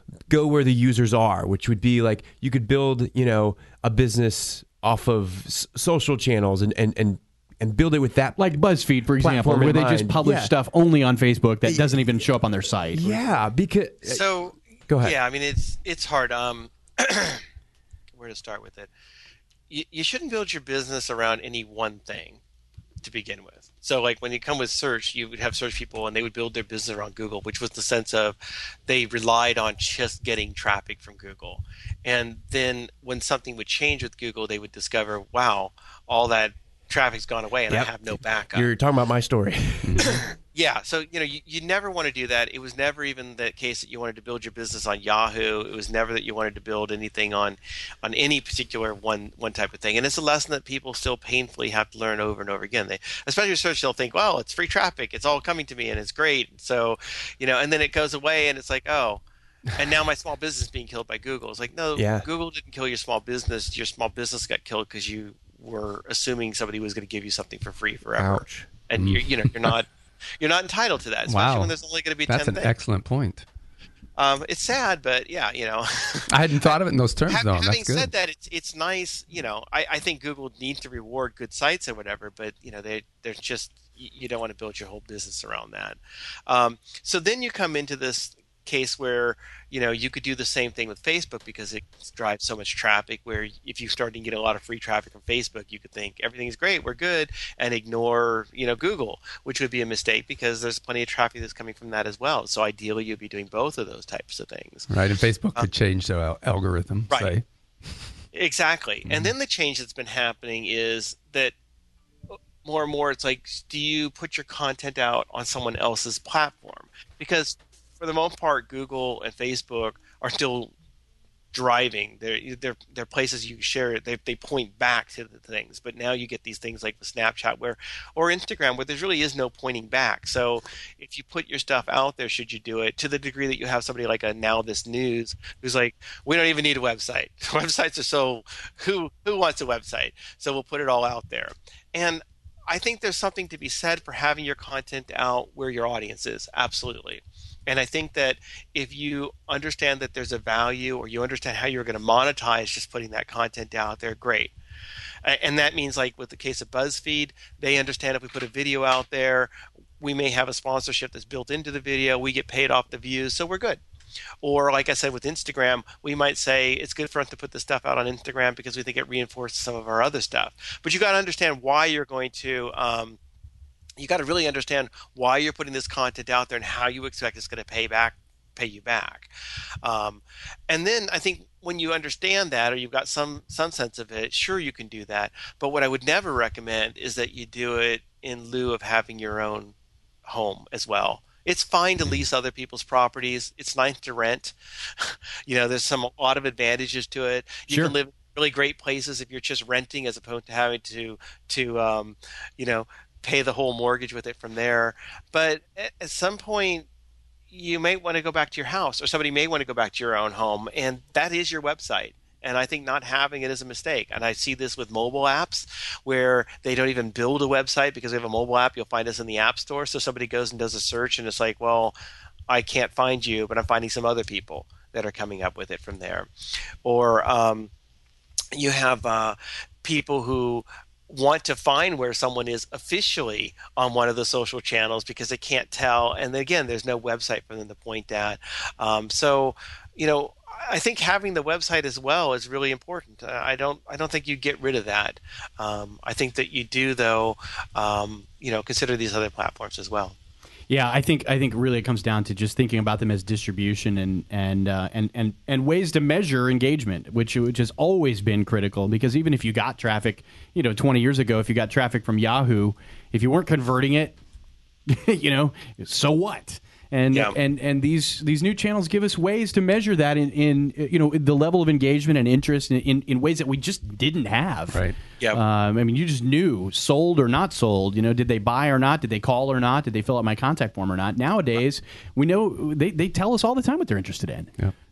go where the users are, which would be like you could build, a business off of social channels and build it with that. Like BuzzFeed, for example, platform in where they just mind. publish Yeah. stuff only on Facebook that doesn't even show up on their site. Yeah, because So go ahead. Yeah, I mean it's hard. Where to start with it? You shouldn't build your business around any one thing to begin with. So like when you come with search, you would have search people and they would build their business around Google, which was the sense of they relied on just getting traffic from Google. And then when something would change with Google, they would discover, wow, all that traffic's gone away and I have no backup. You're talking about my story. Yeah, so you never want to do that. It was never even the case that you wanted to build your business on Yahoo. It was never that you wanted to build anything on any particular one type of thing. And it's a lesson that people still painfully have to learn over and over again. They, especially with search, they'll think, well, it's free traffic, it's all coming to me, and it's great. So, and then it goes away, and it's like, oh. And now my small business is being killed by Google. It's like, no, Google didn't kill your small business. Your small business got killed because you were assuming somebody was going to give you something for free forever. Ouch. And you're not entitled to that, especially when there's only going to be 10 That's things. an excellent point. It's sad, but yeah, I hadn't thought of it in those terms, though. Having That's good. said that, it's nice. I think Google needs to reward good sites or whatever, but they're just you don't want to build your whole business around that. So then you come into this case where you could do the same thing with Facebook because it drives so much traffic, where if you start to get a lot of free traffic from Facebook, you could think everything's great, we're good, and ignore Google, which would be a mistake because there's plenty of traffic that's coming from that as well. So ideally you'd be doing both of those types of things. Right, and Facebook could change their algorithm, right. say. Exactly. And then the change that's been happening is that more and more it's like, do you put your content out on someone else's platform? Because for the most part, Google and Facebook are still driving. They're places you share it. They point back to the things. But now you get these things like the Snapchat or Instagram where there really is no pointing back. So if you put your stuff out there, should you do it to the degree that you have somebody like a Now This News who's like, we don't even need a website. Websites are so who wants a website? So we'll put it all out there. And I think there's something to be said for having your content out where your audience is. Absolutely. And I think that if you understand that there's a value, or you understand how you're going to monetize just putting that content out there, great. And that means, like with the case of BuzzFeed, they understand if we put a video out there, we may have a sponsorship that's built into the video. We get paid off the views, so we're good. Or like I said with Instagram, we might say it's good for us to put this stuff out on Instagram because we think it reinforces some of our other stuff. But you got to understand why you're going to you got to really understand why you're putting this content out there and how you expect it's going to pay you back. And then I think when you understand that, or you've got some sense of it, sure, you can do that. But what I would never recommend is that you do it in lieu of having your own home as well. It's fine to lease other people's properties. It's nice to rent. There's a lot of advantages to it. You can live in really great places if you're just renting, as opposed to having to pay the whole mortgage with it from there. But at some point, you may want to go back to your house, or somebody may want to go back to your own home, and that is your website. And I think not having it is a mistake. And I see this with mobile apps where they don't even build a website because we have a mobile app. You'll find us in the App Store. So somebody goes and does a search, and it's like, well, I can't find you, but I'm finding some other people that are coming up with it from there. Or you have people who want to find where someone is officially on one of the social channels because they can't tell. And again, there's no website for them to point at. I think having the website as well is really important. I don't think you get rid of that. I think that you do, though, consider these other platforms as well. Yeah, I think really it comes down to just thinking about them as distribution and ways to measure engagement, which has always been critical. Because even if you got traffic, 20 years ago, if you got traffic from Yahoo, if you weren't converting it, so what? And these new channels give us ways to measure that in the level of engagement and interest in ways that we just didn't have. Right. Yeah. You just knew sold or not sold. Did they buy or not? Did they call or not? Did they fill out my contact form or not? Nowadays, we know they tell us all the time what they're interested in. Yep.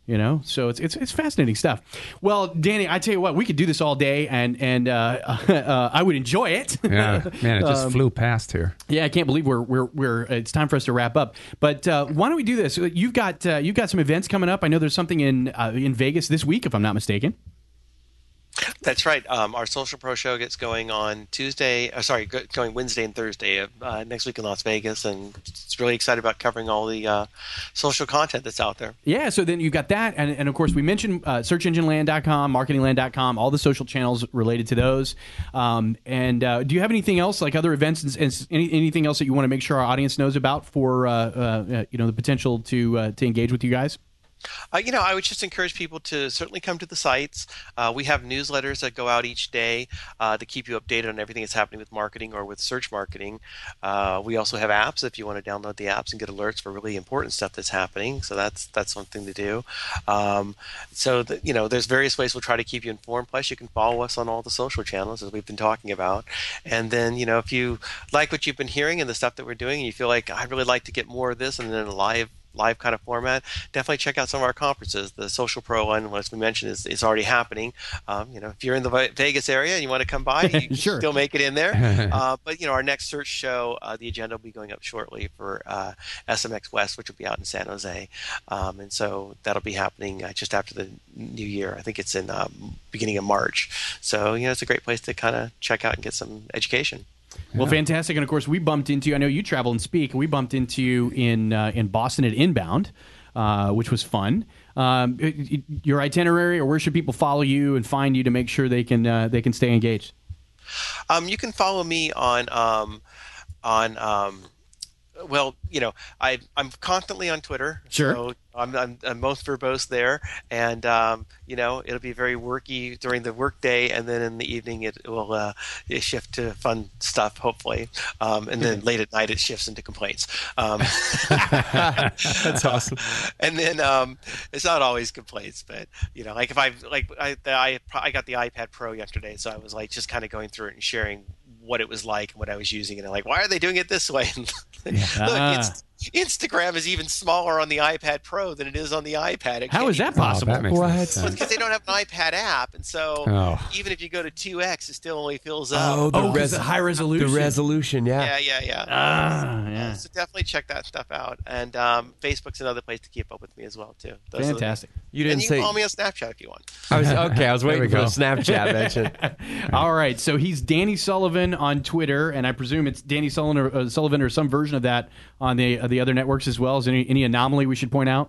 So it's fascinating stuff. Well, Danny, I tell you what, we could do this all day, and I would enjoy it. Yeah, man, it just flew past here. Yeah, I can't believe we're it's time for us to wrap up. But why don't we do this? You've got some events coming up. I know there's something in Vegas this week, if I'm not mistaken. That's right. Our Social Pro show gets going on going Wednesday and Thursday next week in Las Vegas, and it's really excited about covering all the social content that's out there. Yeah, so then you've got that, and of course we mentioned SearchEngineLand.com, MarketingLand.com, all the social channels related to those. Do you have anything else, like other events and anything else that you want to make sure our audience knows about for the potential to engage with you guys? I would just encourage people to certainly come to the sites. We have newsletters that go out each day to keep you updated on everything that's happening with marketing or with search marketing. We also have apps if you want to download the apps and get alerts for really important stuff that's happening. So that's something to do. There's various ways we'll try to keep you informed. Plus, you can follow us on all the social channels as we've been talking about. And then, if you like what you've been hearing and the stuff that we're doing, and you feel like I'd really like to get more of this and then a live kind of format, definitely check out some of our conferences. The Social Pro one, as we mentioned, is already happening. If you're in the Vegas area and you want to come by, you can Sure. still make it in there. But our next search show, the agenda will be going up shortly for SMX West, which will be out in San Jose. And so that'll be happening just after the new year. I think it's in beginning of March. So, it's a great place to kind of check out and get some education. Well, fantastic. And of course, we bumped into you. I know you travel and speak. We bumped into you in Boston at Inbound, which was fun. Your itinerary, or where should people follow you and find you to make sure they can stay engaged? You can follow me on I'm constantly on Twitter. Sure. So I'm most verbose there, and it'll be very worky during the workday, and then in the evening it will shift to fun stuff, hopefully, and then late at night it shifts into complaints. That's awesome. And then it's not always complaints, but if I got the iPad Pro yesterday, so I was just kind of going through it and sharing what it was like and what I was using, and why are they doing it this way? Look, Instagram is even smaller on the iPad Pro than it is on the iPad. How is that possible? That makes no Well, sense. because they don't have an iPad app, and so even if you go to 2x, it still only fills up. The high resolution. The resolution, yeah. Yeah. So definitely check that stuff out, and Facebook's another place to keep up with me as well too. Fantastic. You didn't and you say. can follow me on Snapchat if you want. I was waiting we for the go. Snapchat mention. All right, so he's Danny Sullivan on Twitter, and I presume it's Danny Sullivan or some version of that on the other networks as well. Is there any anomaly we should point out?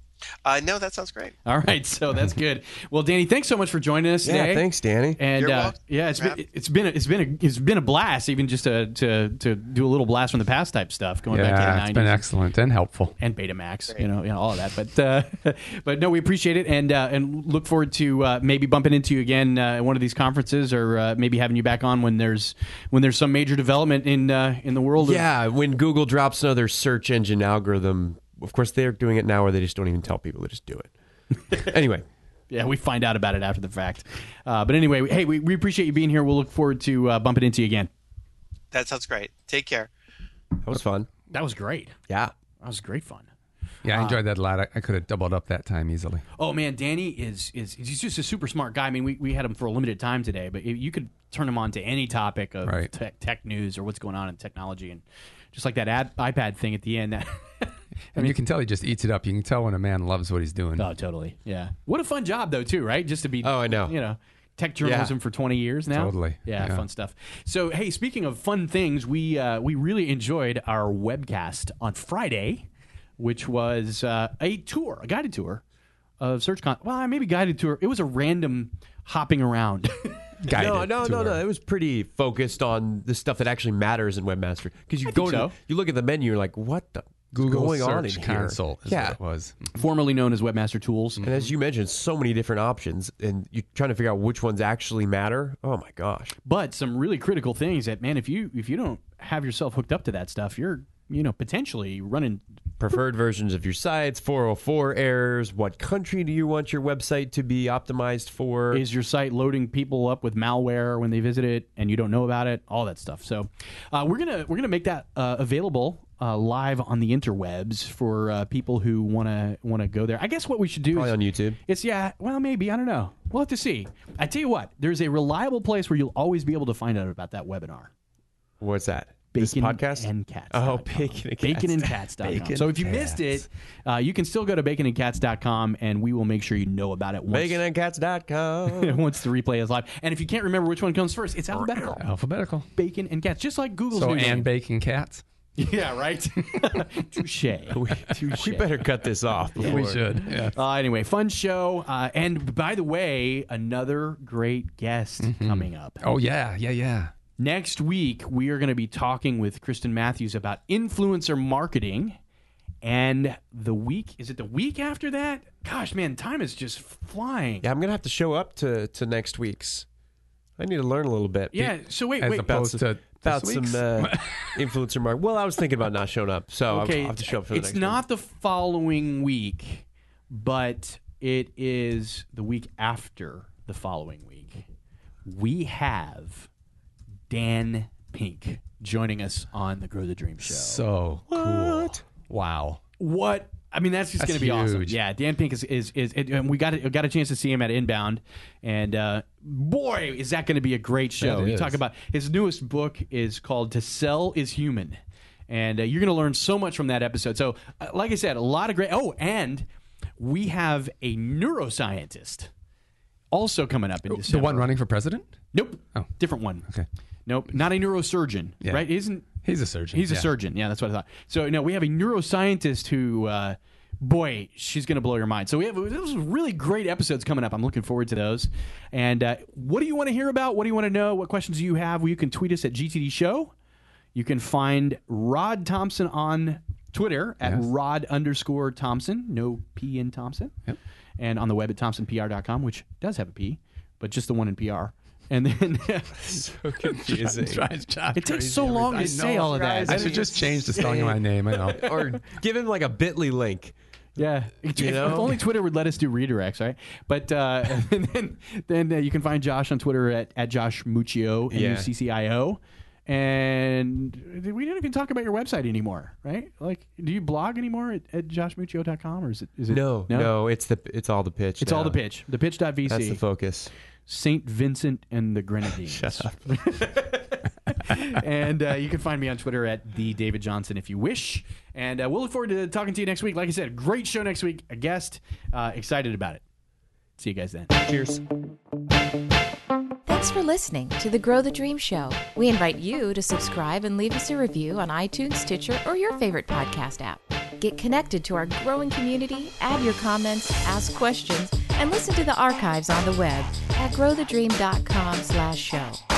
No, that sounds great. All right, so that's good. Well, Danny, thanks so much for joining us today. Yeah, thanks, Danny. And You're welcome. it's been a blast, even just to do a little blast from the past type stuff going back to the 90s. It's been excellent and helpful. And Betamax, all of that. But no, we appreciate it, and look forward to maybe bumping into you again at one of these conferences, or maybe having you back on when there's some major development in the world. When Google drops another search engine algorithm, of course they're doing it now, where they just don't even tell people; they just do it. Anyway. Yeah, we find out about it after the fact. But anyway, hey, we appreciate you being here. We'll look forward to bumping into you again. That sounds great. Take care. That was fun. That was great. Yeah. That was great fun. Yeah, I enjoyed that a lot. I could have doubled up that time easily. Oh man, Danny is he's just a super smart guy. I mean, we had him for a limited time today, but you could turn him on to any topic of Right. tech news or what's going on in technology, and just like that iPad thing at the end. And you can tell he just eats it up. You can tell when a man loves what he's doing. Oh, totally. Yeah. What a fun job though, too, right? Just to be. Oh, I know. Tech journalism for 20 years now. Totally. Yeah, fun stuff. So, hey, speaking of fun things, we really enjoyed our webcast on Friday, which was a guided tour of SearchCon. Well, maybe guided tour. It was a random hopping around. No. It was pretty focused on the stuff that actually matters in Webmaster. Because you look at the menu, you're like, what the Google going on in Search here? Console is what it was. Formerly known as Webmaster Tools. And as you mentioned, so many different options, and you're trying to figure out which ones actually matter. Oh my gosh! But some really critical things that, man, if you don't have yourself hooked up to that stuff, you're potentially running Preferred versions of your sites, 404 errors. What country do you want your website to be optimized for? Is your site loading people up with malware when they visit it and you don't know about it? All that stuff. So we're gonna make that available live on the interwebs for people who want to go there. I guess what we should do Probably is on YouTube. Well, maybe, I don't know. We'll have to see. I tell you what, there's a reliable place where you'll always be able to find out about that webinar. What's that? This podcast? And Cats. Oh, baconandcats.com. So if you missed it, you can still go to baconandcats.com and we will make sure you know about it Baconandcats.com. once the replay is live. And if you can't remember which one comes first, it's alphabetical. Alphabetical. Bacon and Cats, just like Google's So new and name. bacon cats. Yeah, right? Touche. We better cut this off. Before. We should. Yeah. Anyway, fun show. And by the way, another great guest coming up. Oh yeah. Next week, we are going to be talking with Kristen Matthews about influencer marketing. And the week after that? Gosh, man, time is just flying. Yeah, I'm going to have to show up to next week's. I need to learn a little bit. Yeah, so wait. About some this week's? influencer marketing. Well, I was thinking about not showing up, so Okay, I'll have to show up for the next it's not the following week, but it is the week after the following week. We have Dan Pink joining us on the Grow the Dream show. So cool. Wow. What? I mean, that's just going to be awesome. huge. Yeah, Dan Pink is and we got a chance to see him at Inbound, and boy, is that going to be a great show. That You is. talk about his newest book is called "To Sell Is Human," and you're going to learn so much from that episode. So, like I said, a lot of great. Oh, and we have a neuroscientist also coming up in December. The one running for president? Nope. Oh. Different one. Okay. Nope. Not a neurosurgeon. Yeah. Right? He's a surgeon. He's a surgeon. Yeah, that's what I thought. So, no, we have a neuroscientist who, boy, she's going to blow your mind. So we have those really great episodes coming up. I'm looking forward to those. And what do you want to hear about? What do you want to know? What questions do you have? Well, you can tweet us at GTD Show. You can find Rod Thompson on Twitter at Rod_Thompson. No P in Thompson. Yep. And on the web at ThompsonPR.com, which does have a P, but just the one in PR. And then So confusing. it takes so long to say all of that. I should just change the spelling of my name. I know. Or give him like a Bitly link. Yeah, if know? only Twitter would let us do redirects, right? But and then you can find Josh on Twitter at Josh Muccio, MUCCIO. And we didn't even talk about your website anymore, right? Like, do you blog anymore at joshmuccio.com, or is it? No, it's all the pitch. It's all the pitch. The pitch.vc. That's the focus. St. Vincent and the Grenadines. Shut up. And you can find me on Twitter at the David Johnson if you wish. And we'll look forward to talking to you next week. Like I said, great show next week. A guest. Excited about it. See you guys then. Cheers. Thanks for listening to the Grow the Dream Show. We invite you to subscribe and leave us a review on iTunes, Stitcher, or your favorite podcast app. Get connected to our growing community, add your comments, ask questions, and listen to the archives on the web at growthedream.com/show.